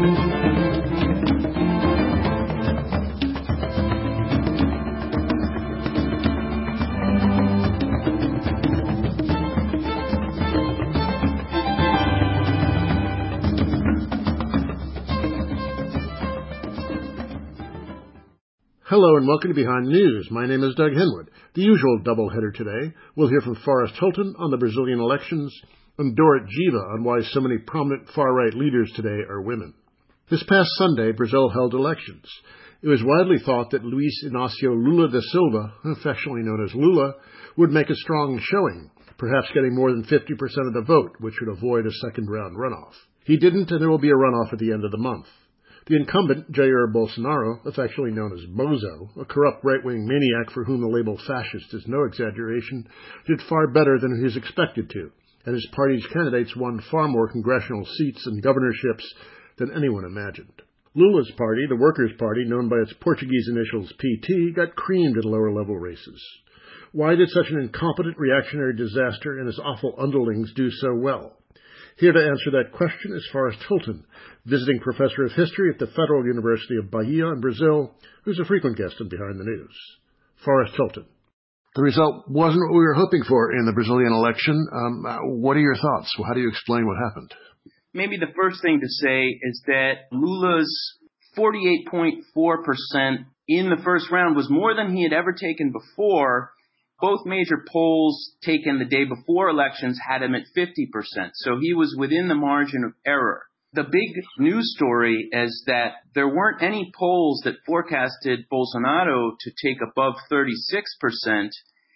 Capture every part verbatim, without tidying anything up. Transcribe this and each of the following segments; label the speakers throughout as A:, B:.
A: Hello and welcome to Behind the News. My name is Doug Henwood. The usual doubleheader today. We'll hear from Forrest Hilton on the Brazilian elections and Dorrit Giva on why so many prominent far-right leaders today are women. This past Sunday, Brazil held elections. It was widely thought that Luiz Inácio Lula da Silva, affectionately known as Lula, would make a strong showing, perhaps getting more than fifty percent of the vote, which would avoid a second-round runoff. He didn't, and there will be a runoff at the end of the month. The incumbent, Jair Bolsonaro, affectionately known as Bozo, a corrupt right-wing maniac for whom the label fascist is no exaggeration, did far better than he was expected to, and his party's candidates won far more congressional seats and governorships than anyone imagined. Lula's party, the Workers' Party, known by its Portuguese initials P T, got creamed in lower-level races. Why did such an incompetent reactionary disaster and his awful underlings do so well? Here to answer that question is Forrest Hilton, visiting professor of history at the Federal University of Bahia in Brazil, who's a frequent guest on Behind the News. Forrest Hilton. The result wasn't what we were hoping for in the Brazilian election. Um, uh, what are your thoughts? How do you explain what happened?
B: Maybe the first thing to say is that Lula's forty-eight point four percent in the first round was more than he had ever taken before. Both major polls taken the day before elections had him at fifty percent, so he was within the margin of error. The big news story is that there weren't any polls that forecasted Bolsonaro to take above thirty-six percent,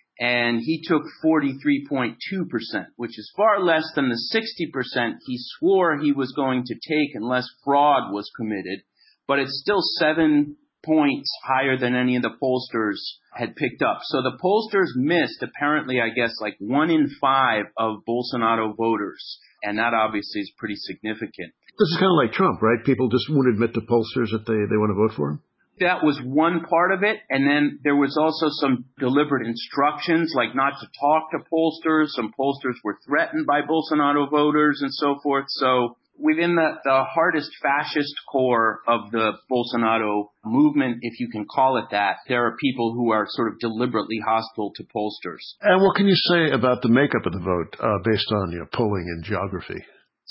B: and he took forty-three point two percent, which is far less than the sixty percent he swore he was going to take unless fraud was committed, but it's still seven points higher than any of the pollsters had picked up. So the pollsters missed, apparently, I guess, like one in five of Bolsonaro voters. And that obviously is pretty significant.
A: This is kind of like Trump, right? People just won't admit to pollsters that they, they want to vote for him?
B: That was one part of it. And then there was also some deliberate instructions, like not to talk to pollsters. Some pollsters were threatened by Bolsonaro voters and so forth. So within the, the hardest fascist core of the Bolsonaro movement, if you can call it that, there are people who are sort of deliberately hostile to pollsters.
A: And what can you say about the makeup of the vote uh, based on you know, polling and geography?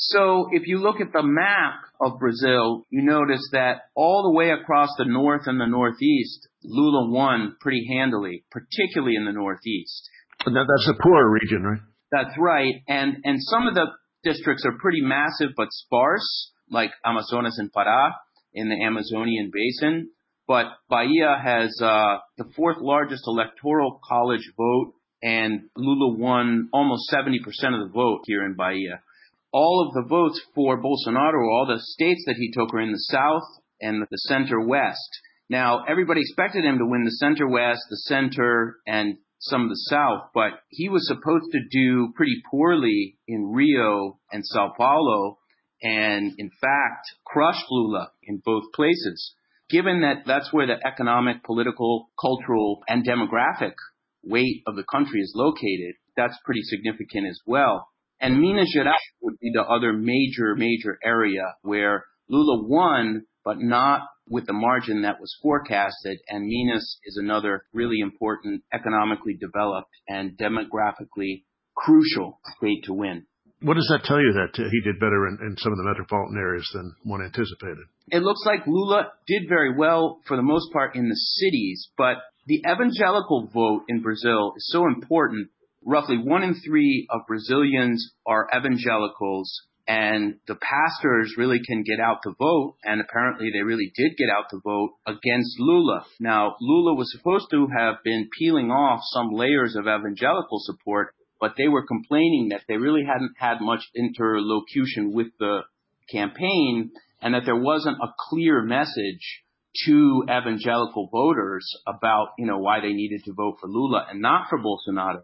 B: So if you look at the map of Brazil, you notice that all the way across the north and the northeast, Lula won pretty handily, particularly in the northeast.
A: But that, that's a poorer region, right?
B: That's right. And, and some of the districts are pretty massive but sparse, like Amazonas and Pará in the Amazonian basin. But Bahia has uh, the fourth largest electoral college vote, and Lula won almost seventy percent of the vote here in Bahia. All of the votes for Bolsonaro, all the states that he took, are in the south and the center-west. Now, everybody expected him to win the center-west, the center, and some of the south, but he was supposed to do pretty poorly in Rio and Sao Paulo, and in fact crushed Lula in both places. Given that that's where the economic, political, cultural, and demographic weight of the country is located, that's pretty significant as well. And Minas Gerais would be the other major, major area where Lula won, but not with the margin that was forecasted, and Minas is another really important, economically developed and demographically crucial state to win.
A: What does that tell you that he did better in, in some of the metropolitan areas than one anticipated?
B: It looks like Lula did very well for the most part in the cities, but the evangelical vote in Brazil is so important. Roughly one in three of Brazilians are evangelicals, and the pastors really can get out to vote, and apparently they really did get out to vote against Lula. Now, Lula was supposed to have been peeling off some layers of evangelical support, but they were complaining that they really hadn't had much interlocution with the campaign, and that there wasn't a clear message to evangelical voters about, you know, why they needed to vote for Lula and not for Bolsonaro.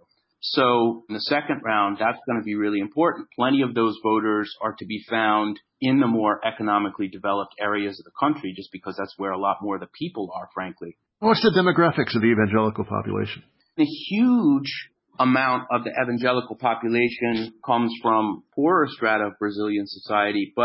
B: So in the second round, that's going to be really important. Plenty of those voters are to be found in the more economically developed areas of the country, just because that's where a lot more of the people are, frankly.
A: What's the demographics of the evangelical population?
B: A huge amount of the evangelical population comes from poorer strata of Brazilian society, but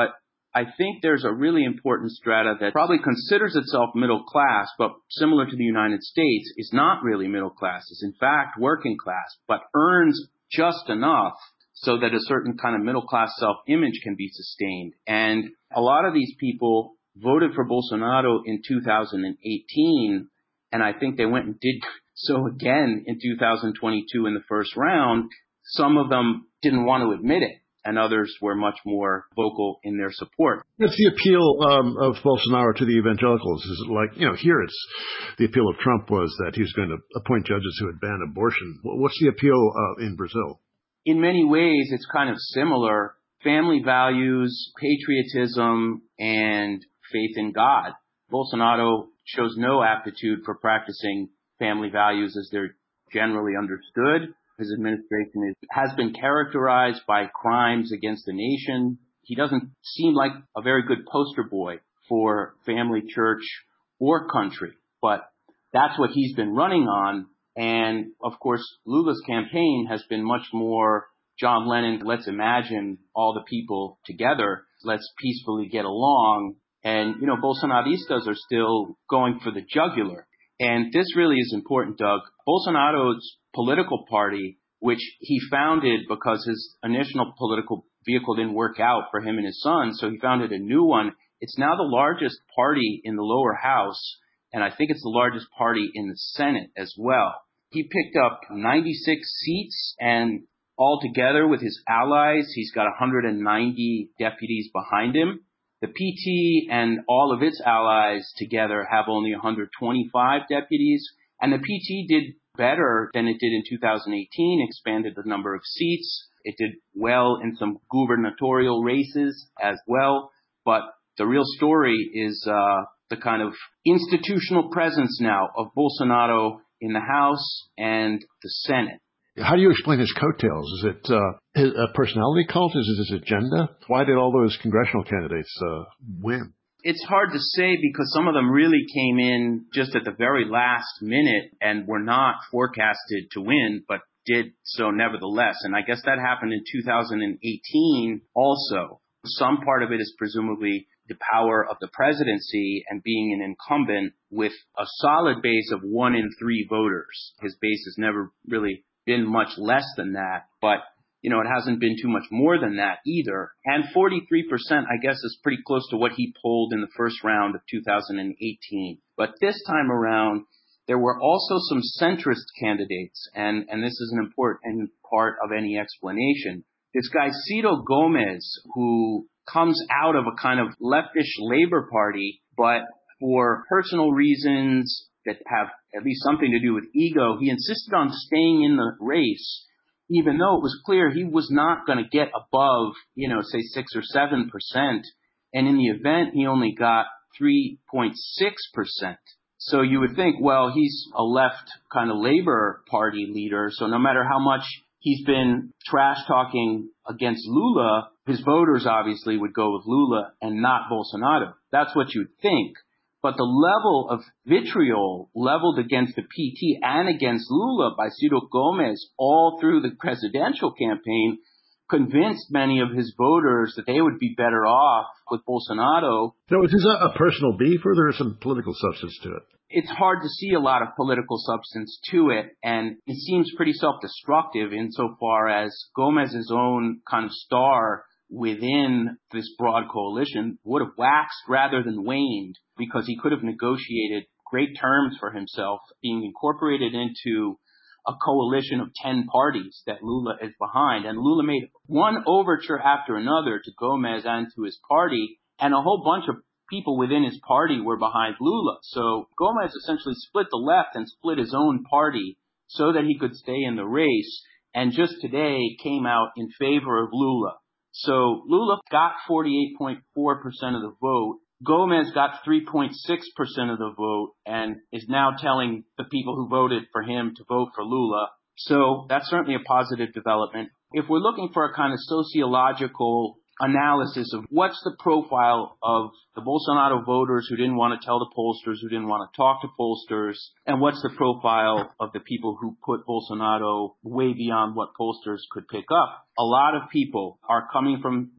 B: I think there's a really important strata that probably considers itself middle class, but similar to the United States, is not really middle class. It's in fact working class, but earns just enough so that a certain kind of middle class self-image can be sustained. And a lot of these people voted for Bolsonaro in two thousand eighteen, and I think they went and did so again in two thousand twenty-two in the first round. Some of them didn't want to admit it, and others were much more vocal in their support.
A: What's the appeal um, of Bolsonaro to the evangelicals? Is it like, you know, here it's the appeal of Trump was that he was going to appoint judges who would ban abortion. What's the appeal uh, in Brazil?
B: In many ways, it's kind of similar. Family values, patriotism, and faith in God. Bolsonaro shows no aptitude for practicing family values as they're generally understood. His administration is, has been characterized by crimes against the nation. He doesn't seem like a very good poster boy for family, church, or country, but that's what he's been running on. And of course, Lula's campaign has been much more John Lennon, let's imagine all the people together, let's peacefully get along. And, you know, Bolsonaristas are still going for the jugular. And this really is important, Doug. Bolsonaro's political party, which he founded because his initial political vehicle didn't work out for him and his son, so he founded a new one. It's now the largest party in the lower house, and I think it's the largest party in the Senate as well. He picked up ninety-six seats, and altogether with his allies, he's got one hundred ninety deputies behind him. The P T and all of its allies together have only one hundred twenty-five deputies, and the P T did better than it did in two thousand eighteen, expanded the number of seats. It did well in some gubernatorial races as well, but the real story is uh, the kind of institutional presence now of Bolsonaro in the House and the Senate.
A: How do you explain his coattails? Is it uh, his, a personality cult? Is it his agenda? Why did all those congressional candidates uh, win?
B: It's hard to say because some of them really came in just at the very last minute and were not forecasted to win, but did so nevertheless. And I guess that happened in two thousand eighteen also. Some part of it is presumably the power of the presidency and being an incumbent with a solid base of one in three voters. His base has never really been much less than that, but you know, it hasn't been too much more than that either. And forty-three percent, I guess, is pretty close to what he polled in the first round of two thousand eighteen. But this time around, there were also some centrist candidates, and, and this is an important part of any explanation. This guy, Ciro Gomes, who comes out of a kind of leftish Labor Party, but for personal reasons that have at least something to do with ego, he insisted on staying in the race, even though it was clear he was not going to get above, you know, say six or seven percent. And in the event, he only got three point six percent. So you would think, well, he's a left kind of Labor Party leader. So no matter how much he's been trash talking against Lula, his voters obviously would go with Lula and not Bolsonaro. That's what you'd think. But the level of vitriol leveled against the P T and against Lula by Ciro Gomes all through the presidential campaign convinced many of his voters that they would be better off with Bolsonaro.
A: So is this a personal beef, or there is some political substance to it?
B: It's hard to see a lot of political substance to it, and it seems pretty self-destructive insofar as Gomez's own kind of star within this broad coalition would have waxed rather than waned, because he could have negotiated great terms for himself, being incorporated into a coalition of ten parties that Lula is behind. And Lula made one overture after another to Gomez and to his party, and a whole bunch of people within his party were behind Lula. So Gomez essentially split the left and split his own party so that he could stay in the race, and just today came out in favor of Lula. So Lula got forty-eight point four percent of the vote. Gomez got three point six percent of the vote and is now telling the people who voted for him to vote for Lula. So that's certainly a positive development. If we're looking for a kind of sociological analysis of what's the profile of the Bolsonaro voters who didn't want to tell the pollsters, who didn't want to talk to pollsters, and what's the profile of the people who put Bolsonaro way beyond what pollsters could pick up, a lot of people are coming from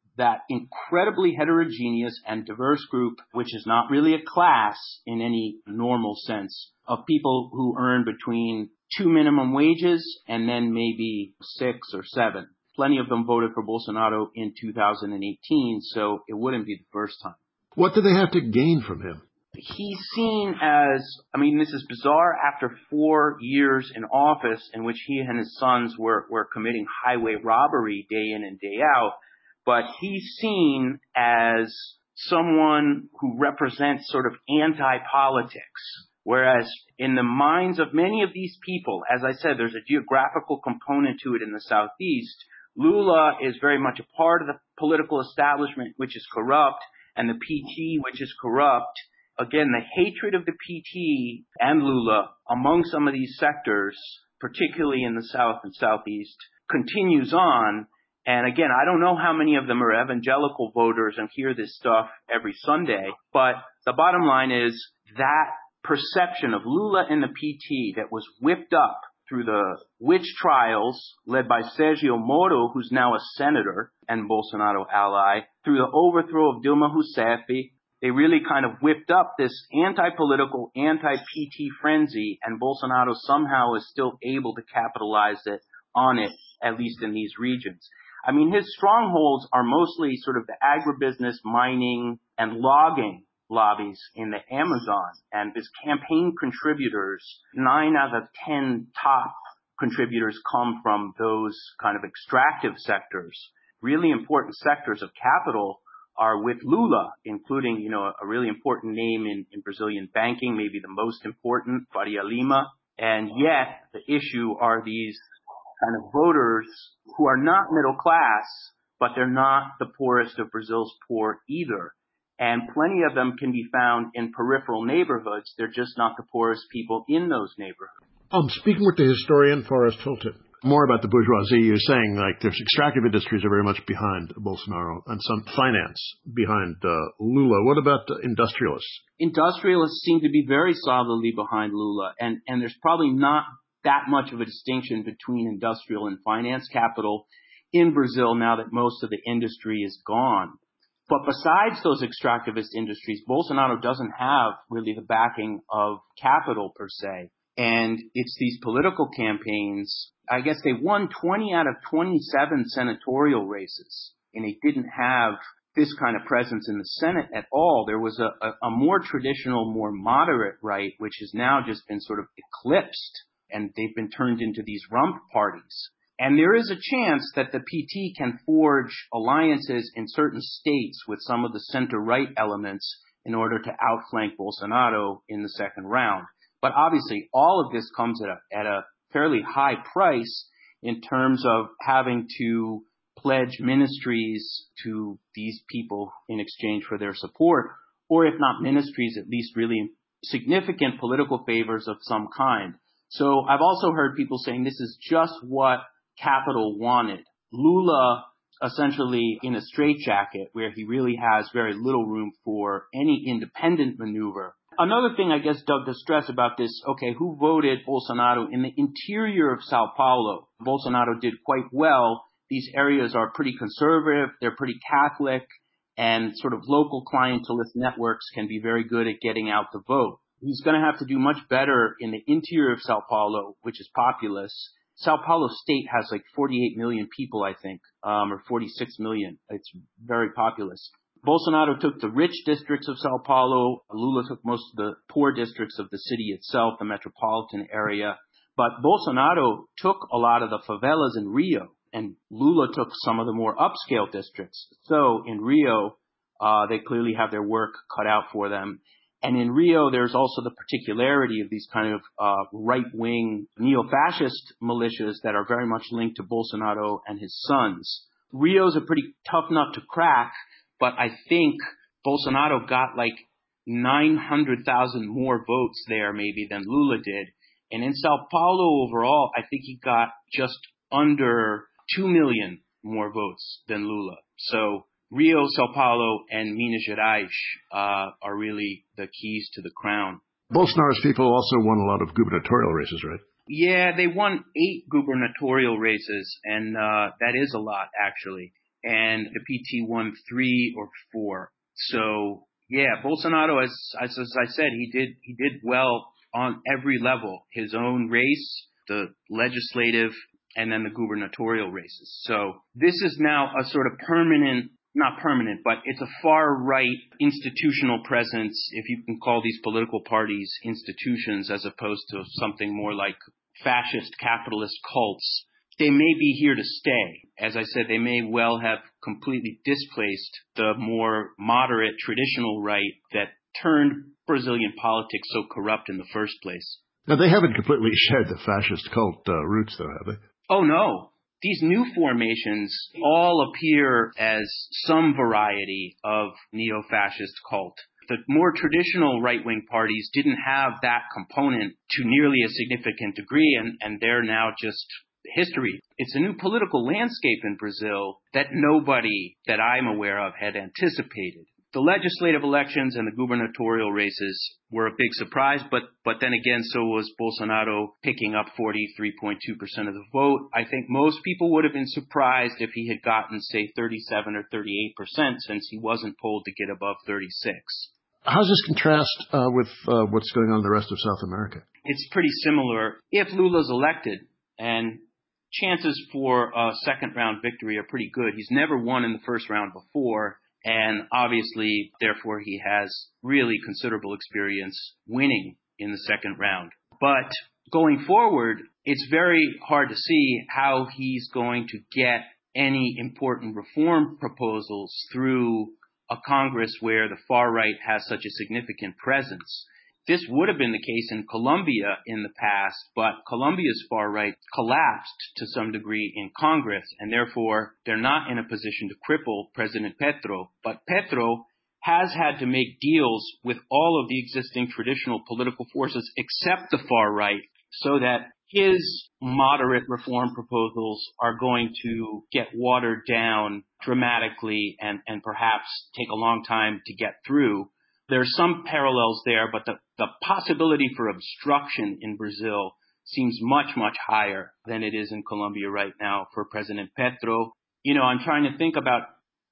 B: that incredibly heterogeneous and diverse group, which is not really a class in any normal sense, of people who earn between two minimum wages and then maybe six or seven. Plenty of them voted for Bolsonaro in two thousand eighteen, so it wouldn't be the first time.
A: What do they have to gain from him?
B: He's seen as, I mean, this is bizarre, after four years in office in which he and his sons were, were committing highway robbery day in and day out, but he's seen as someone who represents sort of anti-politics. Whereas in the minds of many of these people, as I said, there's a geographical component to it in the Southeast. Lula is very much a part of the political establishment, which is corrupt, and the P T, which is corrupt. Again, the hatred of the P T and Lula among some of these sectors, particularly in the South and Southeast, continues on. And again, I don't know how many of them are evangelical voters and hear this stuff every Sunday, but the bottom line is that perception of Lula and the P T that was whipped up through the witch trials led by Sergio Moro, who's now a senator and Bolsonaro ally, through the overthrow of Dilma Rousseff, they really kind of whipped up this anti-political, anti-P T frenzy, and Bolsonaro somehow is still able to capitalize it on it, at least in these regions. I mean, his strongholds are mostly sort of the agribusiness, mining, and logging lobbies in the Amazon. And his campaign contributors, nine out of ten top contributors come from those kind of extractive sectors. Really important sectors of capital are with Lula, including, you know, a really important name in, in Brazilian banking, maybe the most important, Faria Lima. And yet the issue are these kind of voters who are not middle class, but they're not the poorest of Brazil's poor either. And plenty of them can be found in peripheral neighborhoods. They're just not the poorest people in those neighborhoods.
A: I'm speaking with the historian Forrest Hilton. More about the bourgeoisie, you're saying like there's extractive industries are very much behind Bolsonaro and some finance behind uh, Lula. What about uh, industrialists?
B: Industrialists seem to be very solidly behind Lula, and, and there's probably not that much of a distinction between industrial and finance capital in Brazil now that most of the industry is gone. But besides those extractivist industries, Bolsonaro doesn't have really the backing of capital per se. And it's these political campaigns. I guess they won twenty out of twenty-seven senatorial races, and they didn't have this kind of presence in the Senate at all. There was a, a, a more traditional, more moderate right, which has now just been sort of eclipsed, and they've been turned into these rump parties. And there is a chance that the P T can forge alliances in certain states with some of the center-right elements in order to outflank Bolsonaro in the second round. But obviously, all of this comes at a, at a fairly high price in terms of having to pledge ministries to these people in exchange for their support, or if not ministries, at least really significant political favors of some kind. So I've also heard people saying this is just what capital wanted. Lula essentially in a straitjacket where he really has very little room for any independent maneuver. Another thing, I guess, Doug, to stress about this, okay, who voted Bolsonaro in the interior of Sao Paulo? Bolsonaro did quite well. These areas are pretty conservative, they're pretty Catholic, and sort of local clientelist networks can be very good at getting out the vote. He's going to have to do much better in the interior of Sao Paulo, which is populous. Sao Paulo state has like forty-eight million people, I think, um, or forty-six million. It's very populous. Bolsonaro took the rich districts of Sao Paulo. Lula took most of the poor districts of the city itself, the metropolitan area. But Bolsonaro took a lot of the favelas in Rio, and Lula took some of the more upscale districts. So in Rio, uh, they clearly have their work cut out for them. And in Rio, there's also the particularity of these kind of uh, right-wing neo-fascist militias that are very much linked to Bolsonaro and his sons. Rio's a pretty tough nut to crack, but I think Bolsonaro got like nine hundred thousand more votes there maybe than Lula did. And in Sao Paulo overall, I think he got just under two million more votes than Lula. So Rio, Sao Paulo, and Minas Gerais uh, are really the keys to the crown.
A: Bolsonaro's people also won a lot of gubernatorial races, right?
B: Yeah, they won eight gubernatorial races, and uh, that is a lot, actually. and the P T won three or four. So yeah, Bolsonaro, as, as as I said, he did he did well on every level. His own race, the legislative, and then the gubernatorial races. So this is now a sort of permanent, not permanent, but it's a far-right institutional presence, if you can call these political parties institutions, as opposed to something more like fascist capitalist cults. They may be here to stay. As I said, they may well have completely displaced the more moderate traditional right that turned Brazilian politics so corrupt in the first place.
A: Now, they haven't completely shed the fascist cult uh, roots, though, have they?
B: Oh, no. These new formations all appear as some variety of neo-fascist cult. The more traditional right-wing parties didn't have that component to nearly a significant degree, and, and they're now just history. It's a new political landscape in Brazil that nobody that I'm aware of had anticipated. The legislative elections and the gubernatorial races were a big surprise, but but then again, so was Bolsonaro picking up forty-three point two percent of the vote. I think most people would have been surprised if he had gotten, say, thirty-seven or thirty-eight percent, since he wasn't polled to get above thirty-six.
A: How does this contrast uh, with uh, what's going on in the rest of South America?
B: It's pretty similar. If Lula's elected, and chances for a second-round victory are pretty good. He's never won in the first round before. And obviously, therefore, he has really considerable experience winning in the second round. But going forward, it's very hard to see how he's going to get any important reform proposals through a Congress where the far right has such a significant presence. This would have been the case in Colombia in the past, but Colombia's far right collapsed to some degree in Congress, and therefore they're not in a position to cripple President Petro. But Petro has had to make deals with all of the existing traditional political forces except the far right, so that his moderate reform proposals are going to get watered down dramatically and, and perhaps take a long time to get through. There's some parallels there, but the, the possibility for obstruction in Brazil seems much, much higher than it is in Colombia right now for President Petro. You know, I'm trying to think about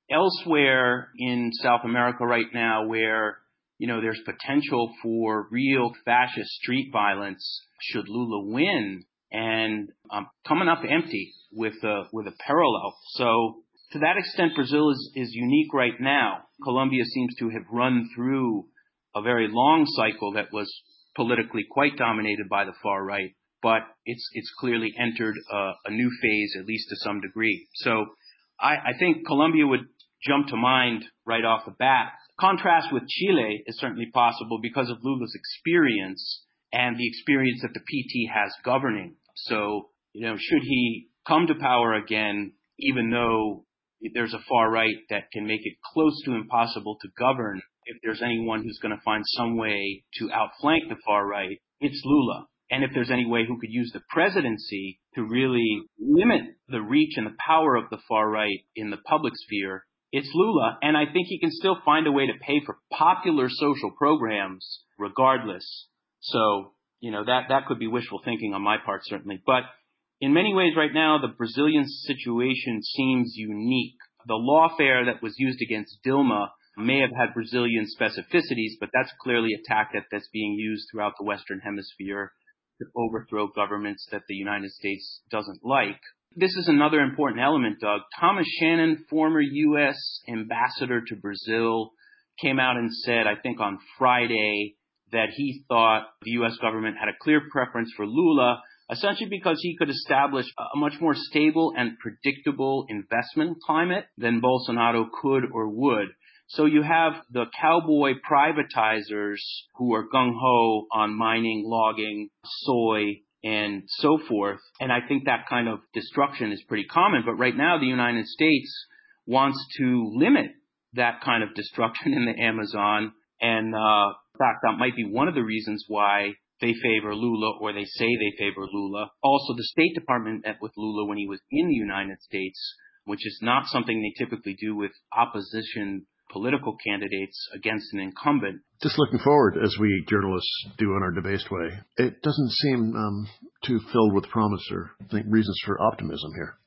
B: elsewhere in South America right now where, you know, there's potential for real fascist street violence should Lula win, and I'm coming up empty with a, with a parallel. So to that extent, Brazil is, is unique right now. Colombia seems to have run through a very long cycle that was politically quite dominated by the far right, but it's it's clearly entered a, a new phase, at least to some degree. So I, I think Colombia would jump to mind right off the bat. Contrast with Chile is certainly possible because of Lula's experience and the experience that the P T has governing. So, you know, should he come to power again, even though there's a far right that can make it close to impossible to govern, if there's anyone who's going to find some way to outflank the far right, it's Lula. And if there's any way who could use the presidency to really limit the reach and the power of the far right in the public sphere, it's Lula. And I think he can still find a way to pay for popular social programs regardless. So, you know, that, that could be wishful thinking on my part, certainly. But in many ways right now, the Brazilian situation seems unique. The lawfare that was used against Dilma may have had Brazilian specificities, but that's clearly a tactic that's being used throughout the Western Hemisphere to overthrow governments that the United States doesn't like. This is another important element, Doug. Thomas Shannon, former U S ambassador to Brazil, came out and said, I think on Friday, that he thought the U S government had a clear preference for Lula, essentially because he could establish a much more stable and predictable investment climate than Bolsonaro could or would. So you have the cowboy privatizers who are gung-ho on mining, logging, soy, and so forth. And I think that kind of destruction is pretty common. But right now, the United States wants to limit that kind of destruction in the Amazon. And uh, in fact, that might be one of the reasons why they favor Lula, or they say they favor Lula. Also, the State Department met with Lula when he was in the United States, which is not something they typically do with opposition political candidates against an incumbent.
A: Just looking forward, as we journalists do in our debased way, it doesn't seem um, too filled with promise or I think reasons for optimism here.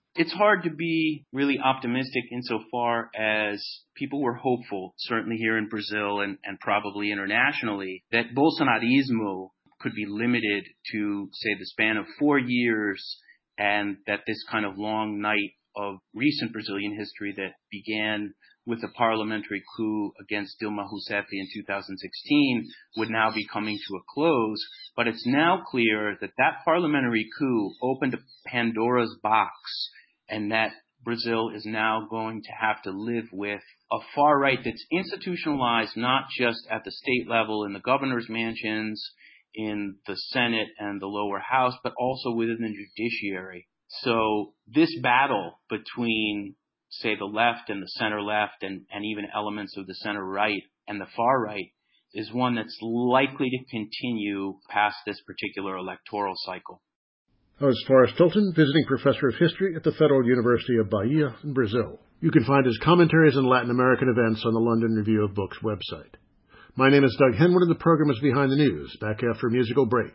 B: It's hard to be really optimistic insofar as people were hopeful, certainly here in Brazil and, and probably internationally, that Bolsonarismo could be limited to, say, the span of four years, and that this kind of long night of recent Brazilian history that began with the parliamentary coup against Dilma Rousseff in two thousand sixteen would now be coming to a close. But it's now clear that that parliamentary coup opened a Pandora's box, and that Brazil is now going to have to live with a far right that's institutionalized not just at the state level in the governor's mansions, in the Senate and the lower house, but also within the judiciary. So this battle between, say, the left and the center left and, and even elements of the center right and the far right is one that's likely to continue past this particular electoral cycle.
A: That was Forrest Hilton, visiting professor of history at the Federal University of Bahia in Brazil. You can find his commentaries on Latin American events on the London Review of Books website. My name is Doug Henwood, and the program is Behind the News, back after a musical break.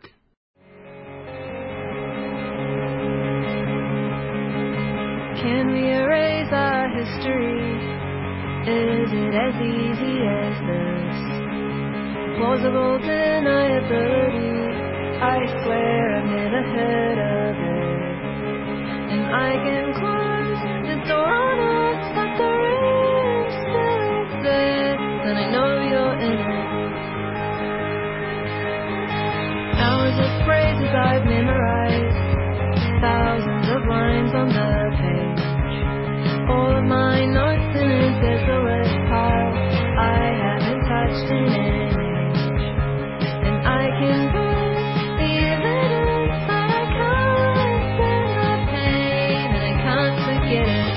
C: Can we erase our history? Is it as easy as this? Plausible deniability, I swear I've never heard of it. And I can close the door on us, but the room still exists, and I know you're in it. Hours of phrases I've memorized, thousands of lines on the page. All of my notes in a desolate pile I haven't touched in an age. And I can put the evidence, but I can't stand the pain, and I can't forget it.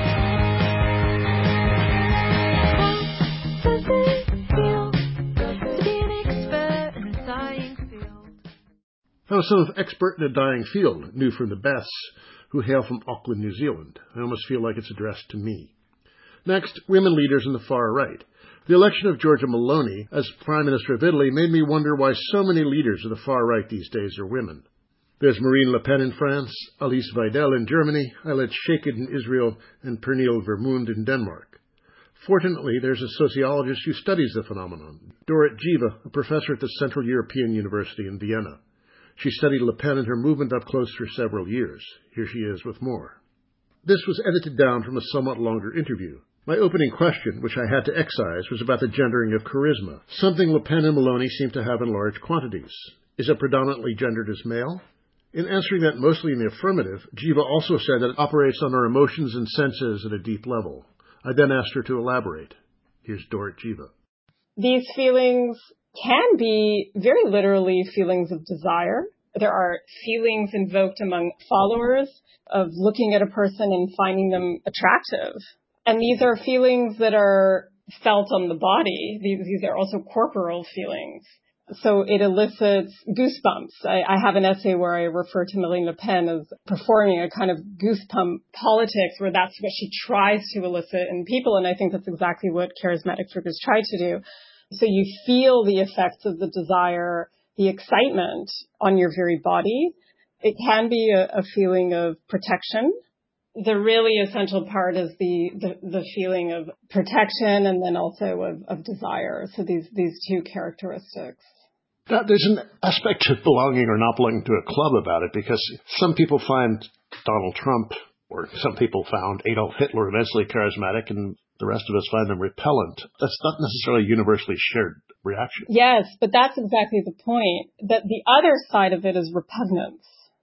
C: What does it feel to be an expert in a dying field?
A: That was some of Expert in a Dying Field, new from the Beths, who hail from Auckland, New Zealand. I almost feel like it's addressed to me. Next, women leaders in the far right. The election of Giorgia Meloni as Prime Minister of Italy made me wonder why so many leaders of the far right these days are women. There's Marine Le Pen in France, Alice Weidel in Germany, Ayelet Shaked in Israel, and Pernille Vermund in Denmark. Fortunately, there's a sociologist who studies the phenomenon, Dorrit Giva, a professor at the Central European University in Vienna. She studied Le Pen and her movement up close for several years. Here she is with more. This was edited down from a somewhat longer interview. My opening question, which I had to excise, was about the gendering of charisma, something Le Pen and Meloni seem to have in large quantities. Is it predominantly gendered as male? In answering that mostly in the affirmative, Giva also said that it operates on our emotions and senses at a deep level. I then asked her to elaborate. Here's Dorrit Giva.
D: These feelings can be very literally feelings of desire. There are feelings invoked among followers of looking at a person and finding them attractive. And these are feelings that are felt on the body. These, these are also corporal feelings. So it elicits goosebumps. I, I have an essay where I refer to Marine Le Pen as performing a kind of goosebump politics, where that's what she tries to elicit in people. And I think that's exactly what charismatic figures try to do. So you feel the effects of the desire, the excitement on your very body. It can be a, a feeling of protection. The really essential part is the, the, the feeling of protection and then also of, of desire. So these, these two characteristics.
A: Now, there's an aspect of belonging or not belonging to a club about it, because some people find Donald Trump, or some people found Adolf Hitler immensely charismatic, and the rest of us find them repellent. That's not necessarily a universally shared reaction.
D: Yes, but that's exactly the point, that the other side of it is repugnance.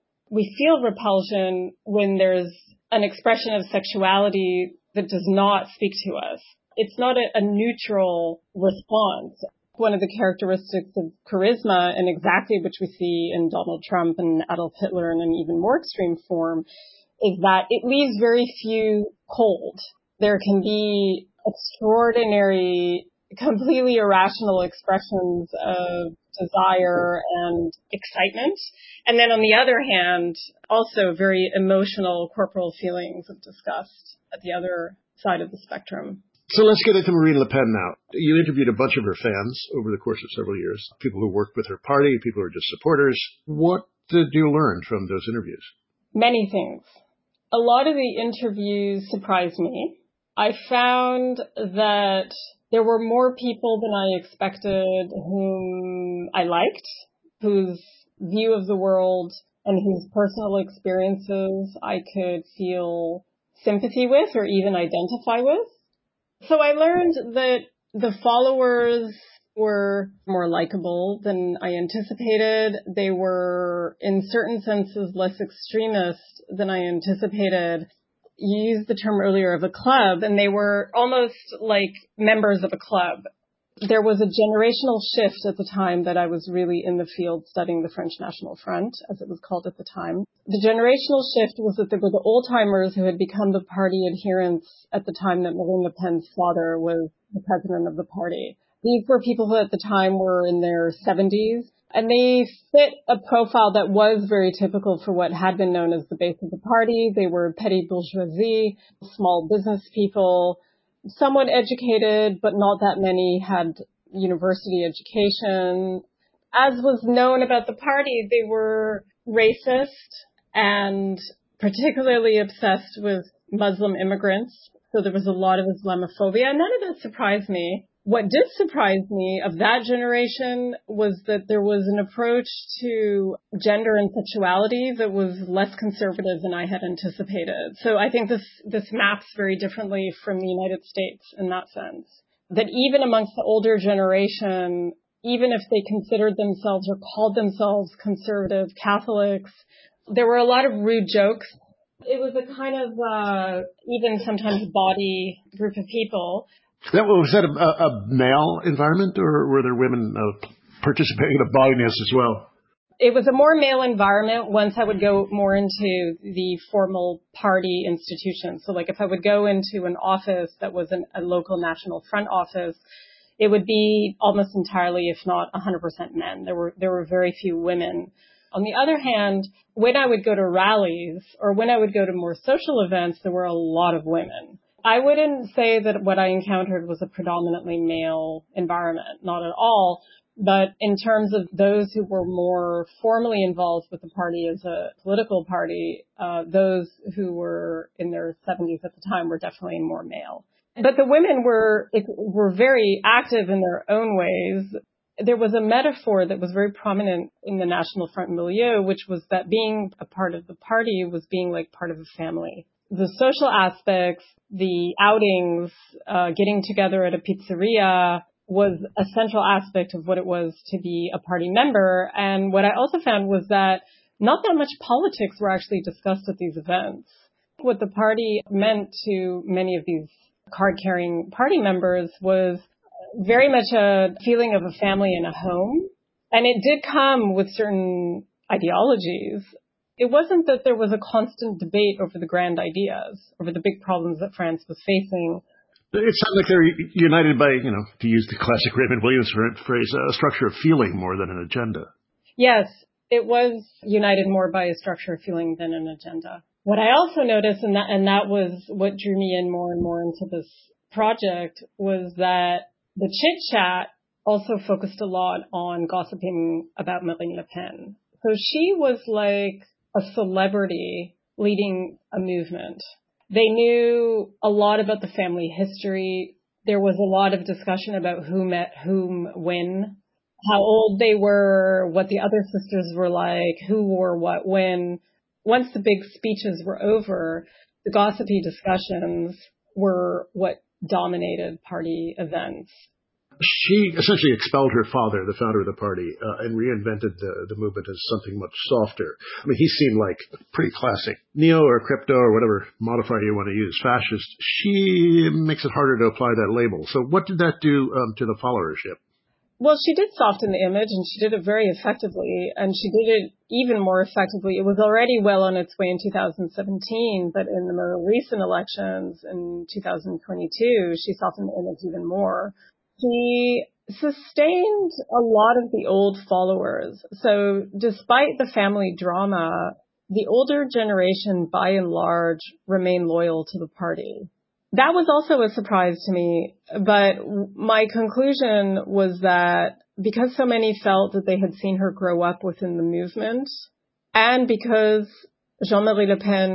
D: We feel repulsion when there's an expression of sexuality that does not speak to us. It's not a, a neutral response. One of the characteristics of charisma, and exactly which we see in Donald Trump and Adolf Hitler in an even more extreme form, is that it leaves very few cold. There can be extraordinary, completely irrational expressions of desire and excitement. And then on the other hand, also very emotional corporal feelings of disgust at the other side of the spectrum.
A: So let's get into Marine Le Pen now. You interviewed a bunch of her fans over the course of several years, people who worked with her party, people who are just supporters. What did you learn from those interviews?
D: Many things. A lot of the interviews surprised me. I found that there were more people than I expected whom I liked, whose view of the world and whose personal experiences I could feel sympathy with or even identify with. So I learned that the followers were more likable than I anticipated. They were, in certain senses, less extremist than I anticipated. You used the term earlier of a club, and they were almost like members of a club. There was a generational shift at the time that I was really in the field studying the French National Front, as it was called at the time. The generational shift was that there were the old-timers who had become the party adherents at the time that Marine Le Pen's father was the president of the party. These were people who at the time were in their seventies, and they fit a profile that was very typical for what had been known as the base of the party. They were petty bourgeoisie, small business people, somewhat educated, but not that many had university education. As was known about the party, they were racist and particularly obsessed with Muslim immigrants. So there was a lot of Islamophobia, and none of that surprised me. What did surprise me of that generation was that there was an approach to gender and sexuality that was less conservative than I had anticipated. So I think this, this maps very differently from the United States in that sense. That even amongst the older generation, even if they considered themselves or called themselves conservative Catholics, there were a lot of rude jokes. It was a kind of, uh, even sometimes bawdy group of people.
A: That, was that a, a male environment, or were there women uh, participating in the bawdiness as well?
D: It was a more male environment once I would go more into the formal party institutions. So like if I would go into an office that was an, a local National Front office, it would be almost entirely, if not one hundred percent men. There were, there were very few women. On the other hand, when I would go to rallies or when I would go to more social events, there were a lot of women. I wouldn't say that what I encountered was a predominantly male environment, not at all. But in terms of those who were more formally involved with the party as a political party, uh, those who were in their seventies at the time were definitely more male. But the women were were very active in their own ways. There was a metaphor that was very prominent in the National Front milieu, which was that being a part of the party was being like part of a family. The social aspects, the outings, uh, getting together at a pizzeria was a central aspect of what it was to be a party member. And what I also found was that not that much politics were actually discussed at these events. What the party meant to many of these card-carrying party members was very much a feeling of a family and a home. And it did come with certain ideologies. It wasn't that there was a constant debate over the grand ideas, over the big problems that France was facing.
A: It sounds like they're united by, you know, to use the classic Raymond Williams phrase, a structure of feeling more than an agenda.
D: Yes, it was united more by a structure of feeling than an agenda. What I also noticed, and that, and that was what drew me in more and more into this project, was that the chit-chat also focused a lot on gossiping about Marine Le Pen. So she was like a celebrity leading a movement. They knew a lot about the family history. There was a lot of discussion about who met whom when, how old they were, what the other sisters were like, who wore what when. Once the big speeches were over, the gossipy discussions were what dominated party events.
A: She essentially expelled her father, the founder of the party, uh, and reinvented the, the movement as something much softer. I mean, he seemed like pretty classic neo or crypto or whatever modifier you want to use, fascist. She makes it harder to apply that label. So what did that do um, to the followership?
D: Well, she did soften the image, and she did it very effectively, and she did it even more effectively. It was already well on its way in two thousand seventeen, but in the more recent elections in two thousand twenty-two, she softened the image even more. He sustained a lot of the old followers. So despite the family drama, the older generation, by and large, remain loyal to the party. That was also a surprise to me, but my conclusion was that because so many felt that they had seen her grow up within the movement, and because Jean-Marie Le Pen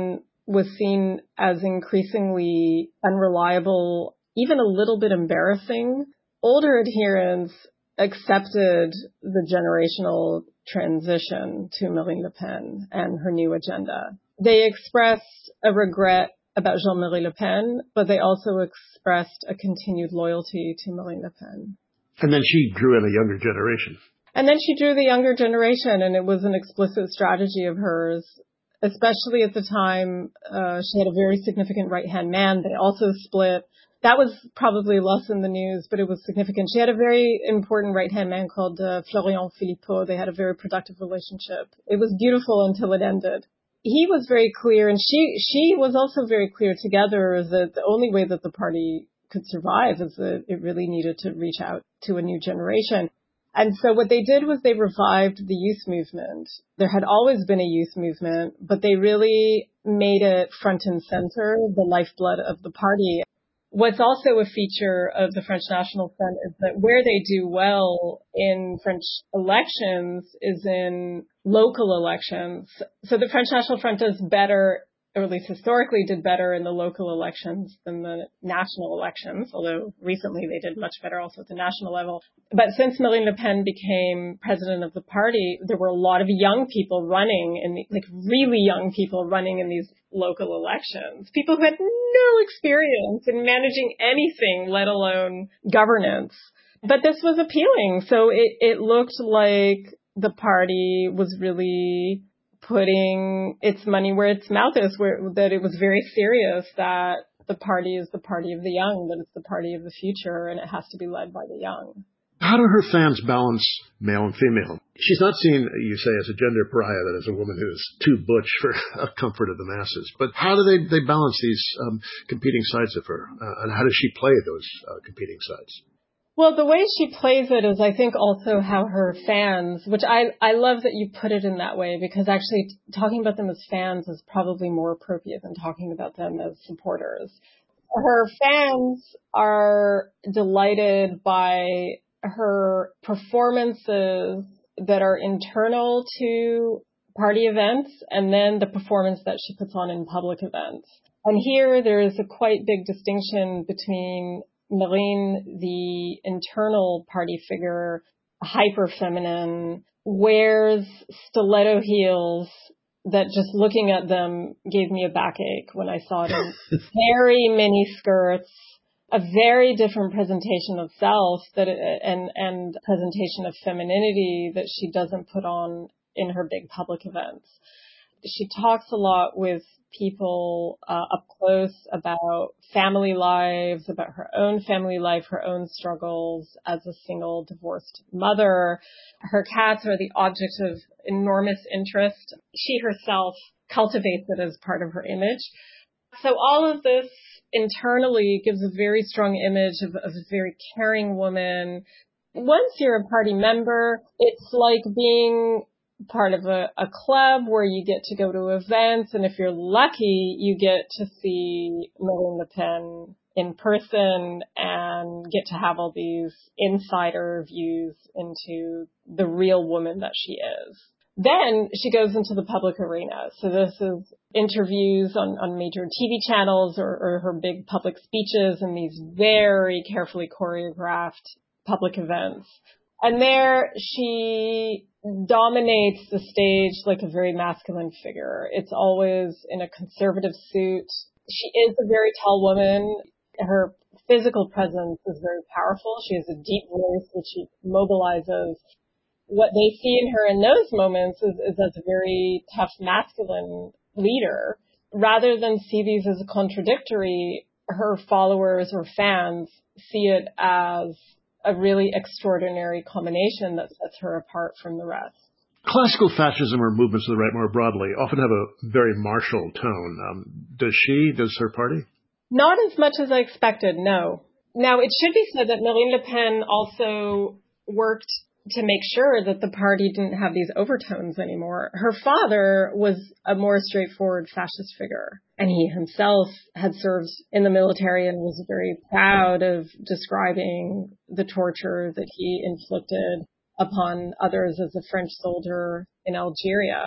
D: was seen as increasingly unreliable, even a little bit embarrassing. Older adherents accepted the generational transition to Marine Le Pen and her new agenda. They expressed a regret about Jean-Marie Le Pen, but they also expressed a continued loyalty to Marine Le Pen.
A: And then she drew in a younger generation.
D: And then she drew the younger generation, and it was an explicit strategy of hers, especially at the time. Uh, she had a very significant right-hand man. They also split. That was probably less in the news, but it was significant. She had a very important right-hand man called uh, Florian Philippot. They had a very productive relationship. It was beautiful until it ended. He was very clear, and she she was also very clear together that the only way that the party could survive is that it really needed to reach out to a new generation. And so what they did was they revived the youth movement. There had always been a youth movement, but they really made it front and center, the lifeblood of the party. What's also a feature of the French National Front is that where they do well in French elections is in local elections. So the French National Front does better, or at least historically did better in the local elections than the national elections, although recently they did much better also at the national level. But since Marine Le Pen became president of the party, there were a lot of young people running, in the, like really young people running in these local elections. People who had no experience in managing anything, let alone governance. But this was appealing. So it, it looked like the party was really putting its money where its mouth is, where that it was very serious that the party is the party of the young, that it's the party of the future, and it has to be led by the young.
A: How do her fans balance male and female? She's not seen, you say, as a gender pariah, that as a woman who is too butch for a comfort of the masses. But how do they, they balance these um, competing sides of her? Uh, and how does she play those uh, competing sides?
D: Well, the way she plays it is, I think, also how her fans, which I, I love that you put it in that way, because actually t- talking about them as fans is probably more appropriate than talking about them as supporters. Her fans are delighted by her performances that are internal to party events and then the performance that she puts on in public events. And here there is a quite big distinction between Marine, the internal party figure, hyper-feminine, wears stiletto heels that just looking at them gave me a backache when I saw it in very mini skirts, a very different presentation of self that and and presentation of femininity that she doesn't put on in her big public events. She talks a lot with people uh, up close about family lives, about her own family life, her own struggles as a single divorced mother. Her cats are the object of enormous interest. She herself cultivates it as part of her image. So all of this internally gives a very strong image of, of a very caring woman. Once you're a party member, it's like being part of a, a club where you get to go to events, and if you're lucky, you get to see Marine Le Pen in person and get to have all these insider views into the real woman that she is. Then she goes into the public arena. So this is interviews on, on major T V channels or, or her big public speeches and these very carefully choreographed public events. And there she dominates the stage like a very masculine figure. It's always in a conservative suit. She is a very tall woman. Her physical presence is very powerful. She has a deep voice which she mobilizes. What they see in her in those moments is, is as a very tough masculine leader. Rather than see these as contradictory, her followers or fans see it as a really extraordinary combination that sets her apart from the rest.
A: Classical fascism or movements of the right more broadly often have a very martial tone. Um, does she, does her party?
D: Not as much as I expected, no. Now, it should be said that Marine Le Pen also worked to make sure that the party didn't have these overtones anymore. Her father was a more straightforward fascist figure, and he himself had served in the military and was very proud of describing the torture that he inflicted upon others as a French soldier in Algeria.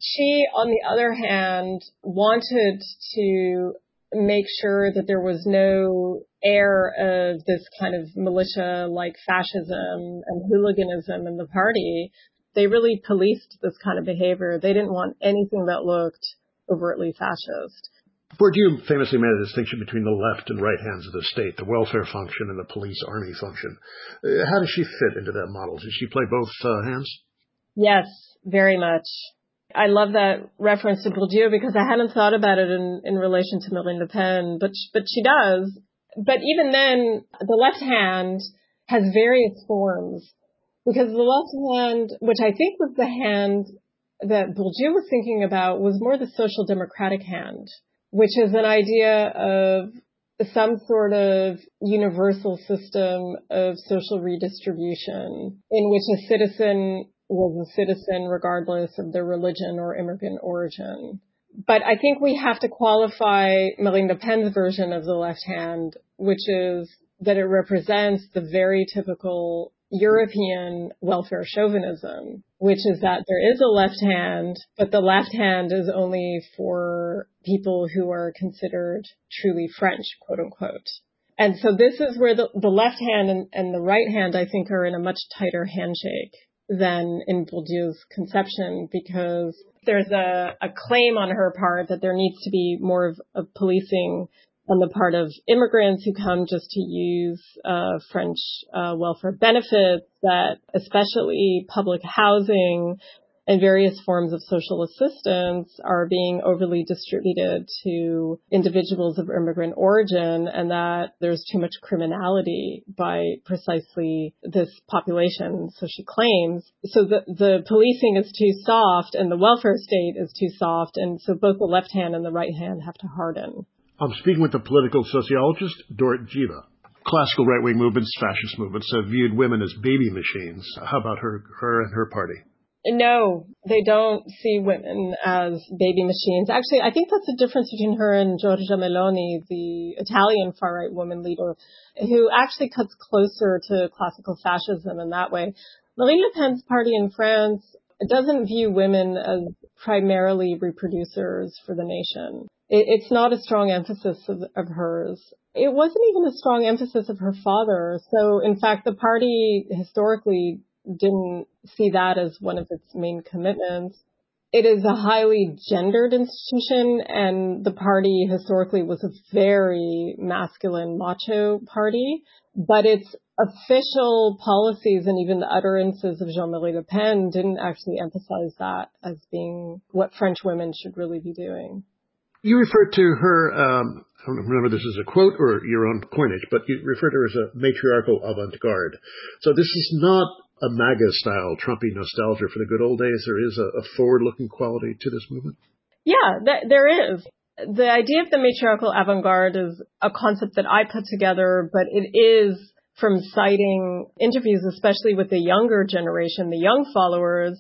D: She, on the other hand, wanted to make sure that there was no air of this kind of militia-like fascism and hooliganism in the party. They really policed this kind of behavior. They didn't want anything that looked overtly fascist.
A: Bourdieu famously made a distinction between the left and right hands of the state, the welfare function and the police-army function. Uh, how does she fit into that model? Does she play both uh, hands?
D: Yes, very much. I love that reference to Bourdieu because I hadn't thought about it in, in relation to Marine Le Pen, but but she does. But even then, the left hand has various forms because the left hand, which I think was the hand that Bourdieu was thinking about, was more the social democratic hand, which is an idea of some sort of universal system of social redistribution in which a citizen was a citizen regardless of their religion or immigrant origin. But I think we have to qualify Marine Le Pen's version of the left hand, which is that it represents the very typical European welfare chauvinism, which is that there is a left hand, but the left hand is only for people who are considered truly French, quote unquote. And so this is where the, the left hand and, and the right hand, I think, are in a much tighter handshake than in Bourdieu's conception, because there's a, a claim on her part that there needs to be more of, of policing on the part of immigrants who come just to use uh, French uh, welfare benefits, that especially public housing and various forms of social assistance are being overly distributed to individuals of immigrant origin, and that there's too much criminality by precisely this population, so she claims. So the, the policing is too soft and the welfare state is too soft, and so both the left hand and the right hand have to harden.
A: I'm speaking with the political sociologist, Dorit Geva. Classical right-wing movements, fascist movements, have viewed women as baby machines. How about her, her and her party?
D: No, they don't see women as baby machines. Actually, I think that's the difference between her and Giorgia Meloni, the Italian far-right woman leader, who actually cuts closer to classical fascism in that way. Marine Le Pen's party in France doesn't view women as primarily reproducers for the nation. It, it's not a strong emphasis of, of hers. It wasn't even a strong emphasis of her father. So, in fact, the party historically didn't see that as one of its main commitments. It is a highly gendered institution, and the party historically was a very masculine, macho party, but its official policies and even the utterances of Jean-Marie Le Pen didn't actually emphasize that as being what French women should really be doing.
A: You referred to her, um, I don't remember if this is a quote or your own coinage, but you referred to her as a matriarchal avant-garde. So this is not a MAGA-style Trumpy nostalgia for the good old days. There is a, a forward-looking quality to this movement?
D: Yeah, th- there is. The idea of the matriarchal avant-garde is a concept that I put together, but it is from citing interviews, especially with the younger generation, the young followers,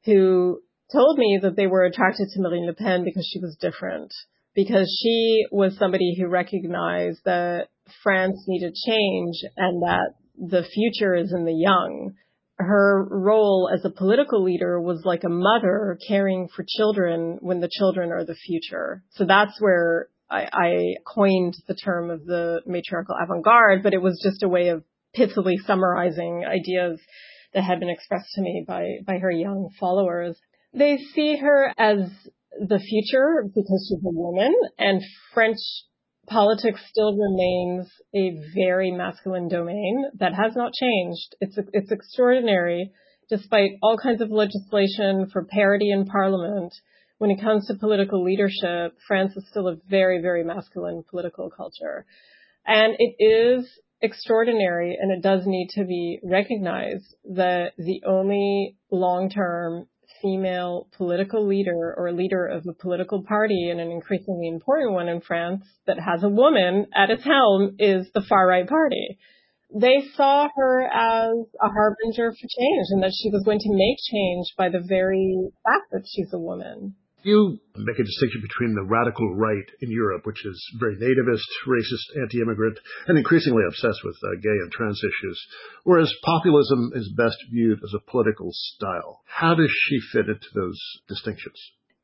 D: who told me that they were attracted to Marine Le Pen because she was different, because she was somebody who recognized that France needed change and that the future is in the young. Her role as a political leader was like a mother caring for children when the children are the future. So that's where I, I coined the term of the matriarchal avant-garde, but it was just a way of pithily summarizing ideas that had been expressed to me by, by her young followers. They see her as the future because she's a woman, and French politics still remains a very masculine domain that has not changed. It's it's extraordinary, despite all kinds of legislation for parity in parliament. When it comes to political leadership, France is still a very, very masculine political culture. And it is extraordinary, and it does need to be recognized that the only long-term female political leader or leader of a political party, and an increasingly important one in France, that has a woman at its helm is the far-right party. They saw her as a harbinger for change, and that she was going to make change by the very fact that she's a woman.
A: You make a distinction between the radical right in Europe, which is very nativist, racist, anti-immigrant, and increasingly obsessed with uh, gay and trans issues, whereas populism is best viewed as a political style. How does she fit into those distinctions?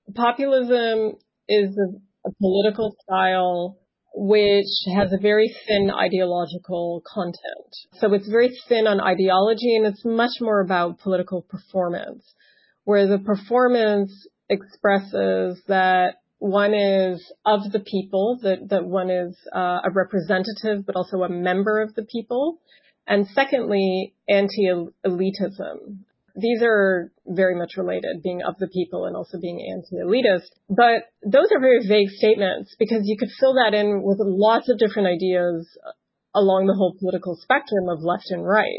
D: Populism is a, a political style which has a very thin ideological content. So it's very thin on ideology, and it's much more about political performance, where the performance expresses that one is of the people, that, that one is uh, a representative, but also a member of the people. And secondly, anti-elitism. These are very much related, being of the people and also being anti-elitist. But those are very vague statements because you could fill that in with lots of different ideas along the whole political spectrum of left and right.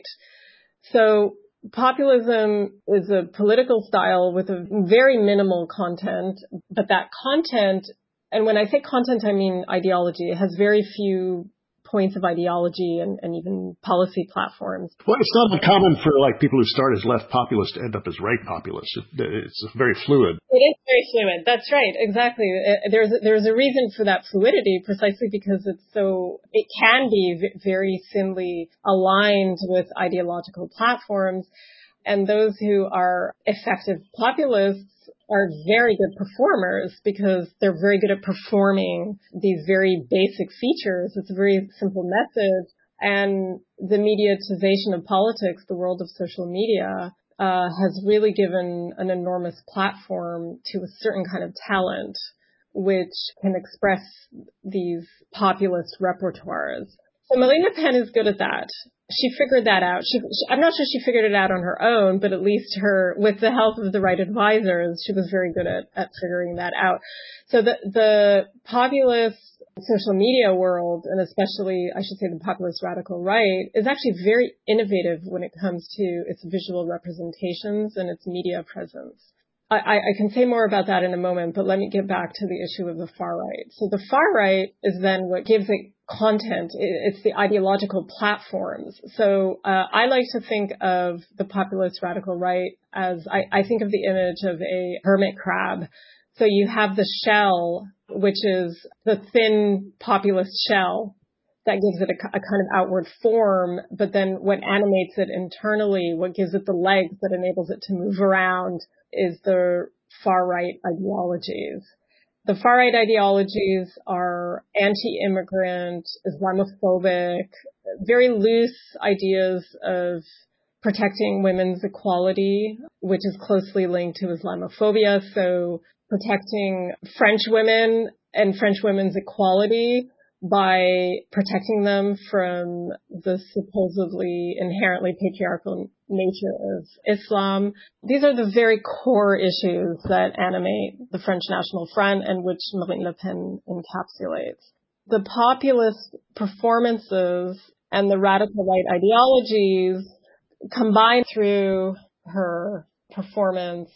D: So populism is a political style with a very minimal content, but that content, and when I say content, I mean ideology, it has very few points of ideology and, and even policy platforms.
A: Well, it's not uncommon for like people who start as left populists to end up as right populists. It, it's very fluid.
D: It is very fluid. That's right. Exactly. It, there's there's a reason for that fluidity, precisely because it's so it can be v- very thinly aligned with ideological platforms, and those who are effective populists are very good performers because they're very good at performing these very basic features. It's a very simple message. And the mediatization of politics, the world of social media, uh, has really given an enormous platform to a certain kind of talent which can express these populist repertoires. So Marine Le Pen is good at that. She figured that out. She, she, I'm not sure she figured it out on her own, but at least her, with the help of the right advisors, she was very good at, at figuring that out. So the, the populist social media world, and especially, I should say, the populist radical right, is actually very innovative when it comes to its visual representations and its media presence. I, I can say more about that in a moment, but let me get back to the issue of the far right. So the far right is then what gives it content. It's the ideological platforms. So uh, I like to think of the populist radical right as, I, I think of the image of a hermit crab. So you have the shell, which is the thin populist shell that gives it a, a kind of outward form, but then what animates it internally, what gives it the legs that enables it to move around, is the far-right ideologies. The far-right ideologies are anti-immigrant, Islamophobic, very loose ideas of protecting women's equality, which is closely linked to Islamophobia. So protecting French women and French women's equality by protecting them from the supposedly inherently patriarchal nature of Islam. These are the very core issues that animate the French National Front and which Marine Le Pen encapsulates. The populist performances and the radical right ideologies combine through her performance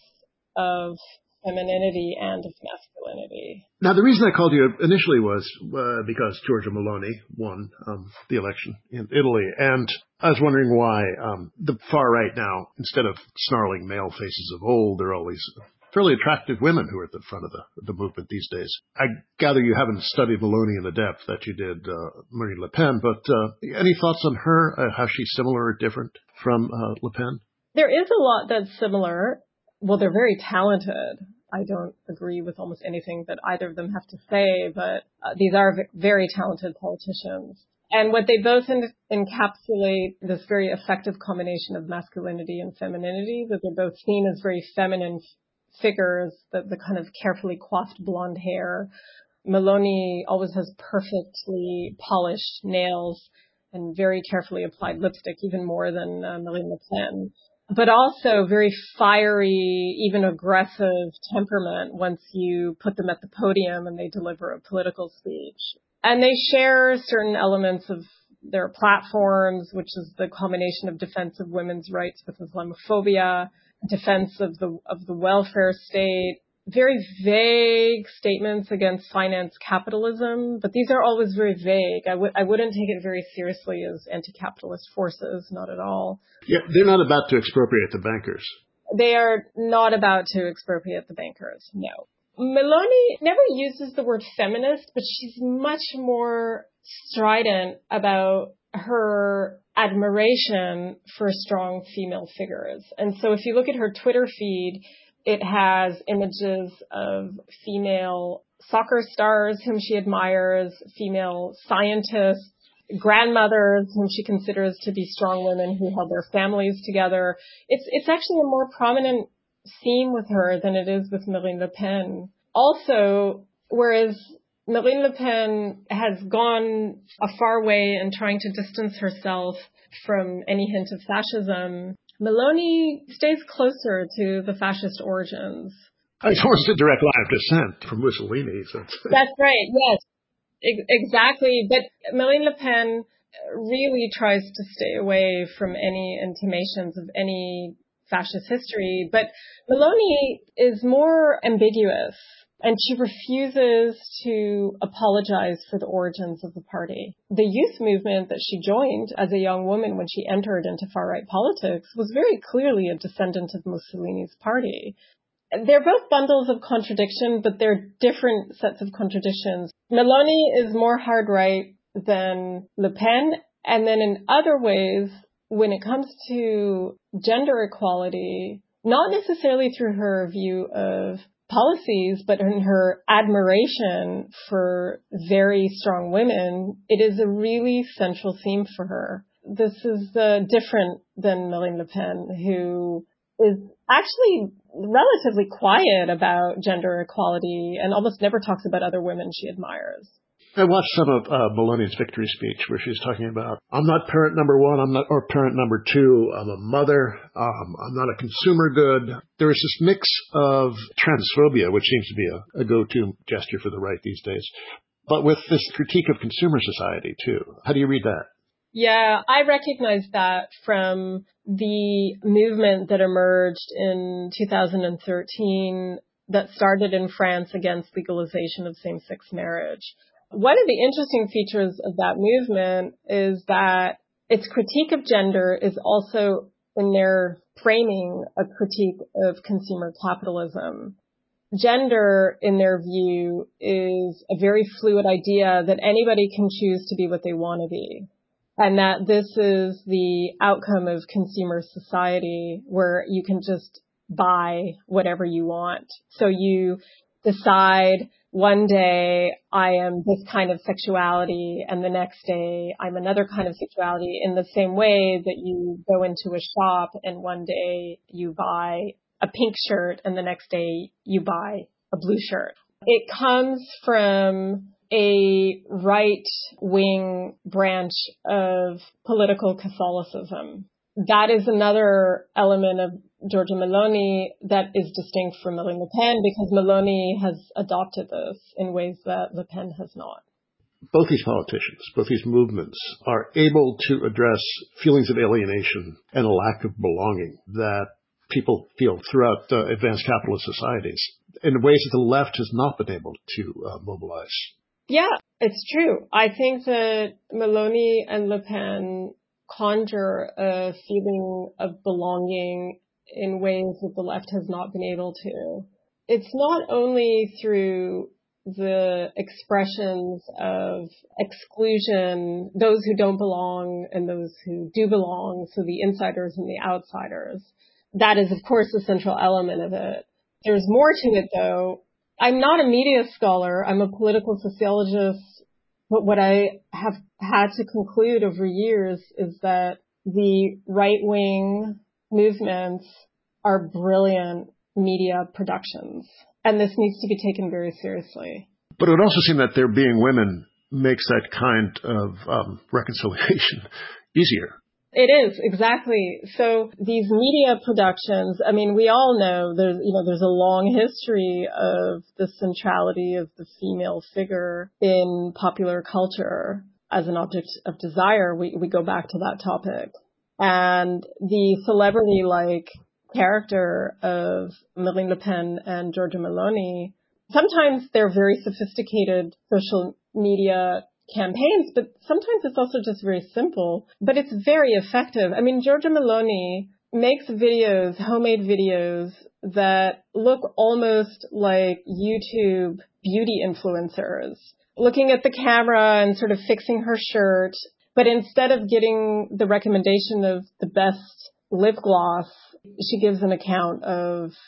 D: of femininity and of masculinity.
A: Now, the reason I called you initially was uh, because Giorgia Meloni won um, the election in Italy, and I was wondering why um, the far right now, instead of snarling male faces of old, there are all these fairly attractive women who are at the front of the, the movement these days. I gather you haven't studied Meloni in the depth that you did uh, Marine Le Pen, but uh, any thoughts on her, uh, how she's similar or different from uh, Le Pen?
D: There is a lot that's similar. Well, they're very talented. I don't agree with almost anything that either of them have to say, but uh, these are v- very talented politicians. And what they both en- encapsulate this very effective combination of masculinity and femininity, that they're both seen as very feminine f- figures, the, the kind of carefully coiffed blonde hair. Meloni always has perfectly polished nails and very carefully applied lipstick, even more than uh, Marine Le Pen. But also very fiery, even aggressive temperament once you put them at the podium and they deliver a political speech. And they share certain elements of their platforms, which is the combination of defense of women's rights with Islamophobia, defense of the of the welfare state, very vague statements against finance capitalism, but these are always very vague. I, w- I wouldn't take it very seriously as anti-capitalist forces, not at all.
A: Yeah, they're not about to expropriate the bankers.
D: They are not about to expropriate the bankers, no. Meloni never uses the word feminist, but she's much more strident about her admiration for strong female figures. And so if you look at her Twitter feed, It has images of female soccer stars whom she admires, female scientists, grandmothers whom she considers to be strong women who held their families together. It's it's actually a more prominent theme with her than it is with Marine Le Pen. Also, whereas Marine Le Pen has gone a far way in trying to distance herself from any hint of fascism, Meloni stays closer to the fascist origins.
A: It's almost a direct line of descent from Mussolini. So
D: That's right, yes, e- exactly. But Marine Le Pen really tries to stay away from any intimations of any fascist history. But Meloni is more ambiguous, and she refuses to apologize for the origins of the party. The youth movement that she joined as a young woman when she entered into far-right politics was very clearly a descendant of Mussolini's party. They're both bundles of contradiction, but they're different sets of contradictions. Meloni is more hard-right than Le Pen, and then in other ways, when it comes to gender equality, not necessarily through her view of policies, but in her admiration for very strong women, it is a really central theme for her. This is uh, different than Marine Le Pen, who is actually relatively quiet about gender equality and almost never talks about other women she admires.
A: I watched some of uh, Meloni's victory speech where she's talking about, I'm not parent number one, I'm not, or parent number two, I'm a mother, um, I'm not a consumer good. There is this mix of transphobia, which seems to be a, a go-to gesture for the right these days, but with this critique of consumer society too. How do you read that?
D: Yeah, I recognize that from the movement that emerged in two thousand thirteen that started in France against legalization of same-sex marriage. One of the interesting features of that movement is that its critique of gender is also, in their framing, a critique of consumer capitalism. Gender, in their view, is a very fluid idea that anybody can choose to be what they want to be. And that this is the outcome of consumer society where you can just buy whatever you want. So you decide one day I am this kind of sexuality and the next day I'm another kind of sexuality, in the same way that you go into a shop and one day you buy a pink shirt and the next day you buy a blue shirt. It comes from a right-wing branch of political Catholicism. That is another element of Giorgia Meloni that is distinct from Marine Le Pen, because Meloni has adopted this in ways that Le Pen has not.
A: Both these politicians, both these movements are able to address feelings of alienation and a lack of belonging that people feel throughout uh, advanced capitalist societies in ways that the left has not been able to uh, mobilize.
D: Yeah, it's true. I think that Meloni and Le Pen conjure a feeling of belonging in ways that the left has not been able to. It's not only through the expressions of exclusion, those who don't belong and those who do belong, so the insiders and the outsiders. That is, of course, a central element of it. There's more to it, though. I'm not a media scholar. I'm a political sociologist. But what I have had to conclude over years is that the right-wing movements are brilliant media productions. And this needs to be taken very seriously.
A: But it would also seem that there being women makes that kind of um, reconciliation easier.
D: It is, exactly. So these media productions, I mean, we all know there's, you know, there's a long history of the centrality of the female figure in popular culture as an object of desire. We, we go back to that topic. And the celebrity-like character of Marine Le Pen and Giorgia Meloni, sometimes they're very sophisticated social media campaigns, but sometimes it's also just very simple, but it's very effective. I mean, Giorgia Meloni makes videos, homemade videos that look almost like YouTube beauty influencers, looking at the camera and sort of fixing her shirt. But instead of getting the recommendation of the best lip gloss, she gives an account of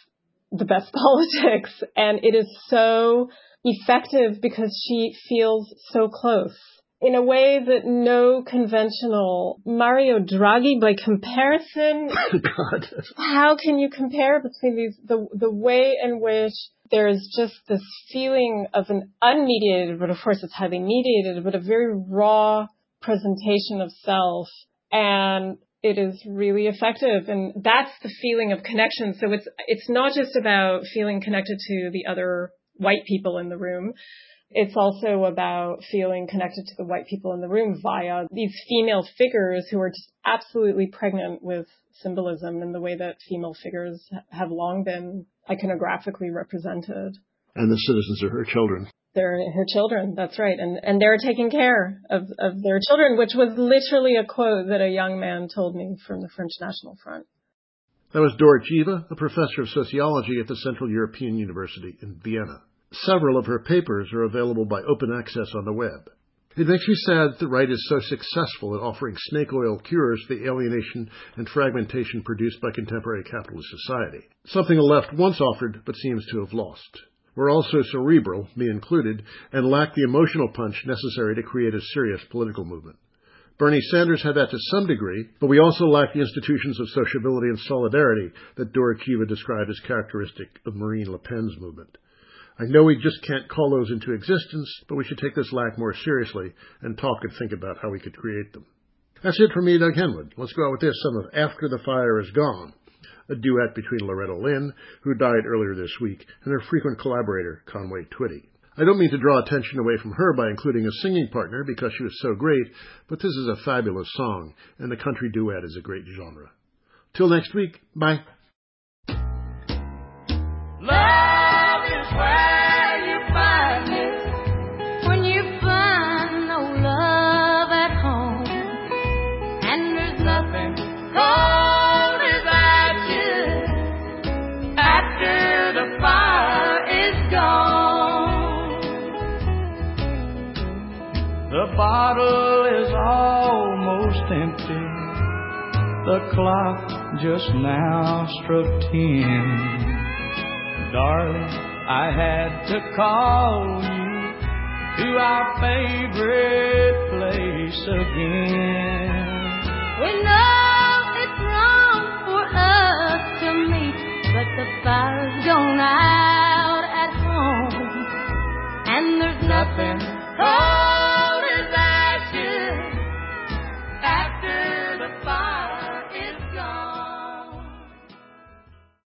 D: the best politics. And it is so effective because she feels so close in a way that no conventional Mario Draghi, by comparison,
A: God.
D: How can you compare between these, the, the way in which there's just this feeling of an unmediated, but of course it's highly mediated, but a very raw presentation of self, and it is really effective. And that's the feeling of connection. So it's, it's not just about feeling connected to the other white people in the room. It's also about feeling connected to the white people in the room via these female figures who are just absolutely pregnant with symbolism in the way that female figures have long been iconographically represented.
A: And the citizens are her children.
D: They're her children, that's right. And and they're taking care of, of their children, which was literally a quote that a young man told me from the French National Front.
A: That was Dora Jiva, a professor of sociology at the Central European University in Vienna. Several of her papers are available by open access on the web. It makes me sad that the right is so successful at offering snake oil cures to the alienation and fragmentation produced by contemporary capitalist society, something the left once offered but seems to have lost. We're all so cerebral, me included, and lack the emotional punch necessary to create a serious political movement. Bernie Sanders had that to some degree, but we also lack the institutions of sociability and solidarity that Dora Jiva described as characteristic of Marine Le Pen's movement. I know we just can't call those into existence, but we should take this lack more seriously and talk and think about how we could create them. That's it for me, Doug Henwood. Let's go out with this, some of After the Fire Is Gone, a duet between Loretta Lynn, who died earlier this week, and her frequent collaborator, Conway Twitty. I don't mean to draw attention away from her by including a singing partner because she was so great, but this is a fabulous song, and the country duet is a great genre. Till next week, bye.
E: Love is where you find it when you find no love at home, and there's nothing cold as ashes after the fire is gone. The bottle is almost empty. The clock just now struck ten. Darling, I had to call you to our favorite place again. We know it's wrong for us to meet, but the fire's gone out at home, and there's nothing